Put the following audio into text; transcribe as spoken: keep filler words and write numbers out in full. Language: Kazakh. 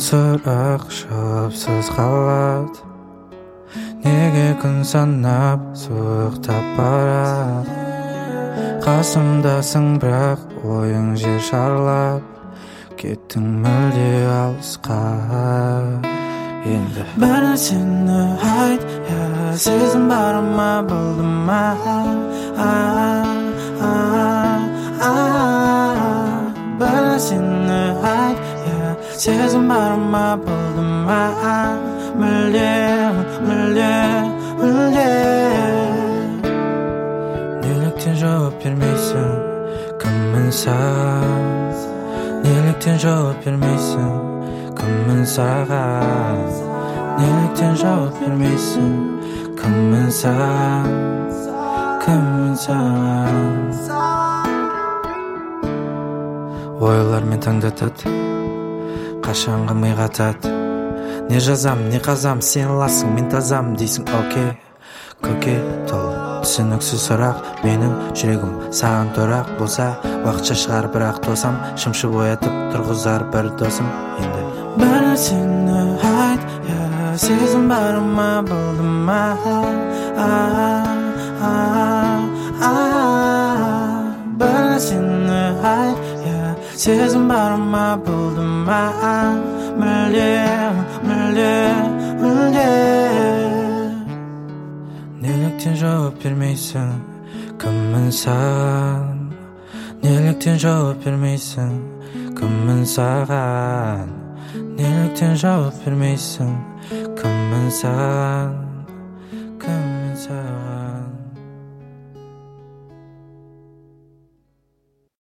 сұрақ жауапсыз қалады. Неге күн санап суықтап барады? Қасымдасың бірақ ойың жер шарлап, кеттің мүлде алысқа. Енді бір нәрсені айт, я сезім бар ма, болды ма? Бір нәрсені айт, я сезім бар ма, болды ма? Мүлде, мүлде, мүлде. Неліктен жауап бермейсің, кіммін саған? Неліктен жауап бермейсің, кіммін саған? Неліктен жауап бермейсің, кіммін саған? Кіммін саған? Ойлармен таңдатады, қашанғы ми қатады. Не жазам, не қазам, сен ласың, мен тазам дейсің, окей. Көке толы түсініксіз сұрақ, менің жүрегім саған торақ болса, уақытша шығар бірақ тосам, шымшып оятып тұрғызар бір досым. Енді бір нәрсені айт, я сезім бар ма, болды ма? Бір нәрсені айт, я сезім бар ма, болды ма? Мүлде, мүлде, мүлде. Неліктен жауап бермейсің, кіммін саған? Неліктен жауап бермейсің, кіммін саған? Неліктен жауап бермейсің, кіммін саған?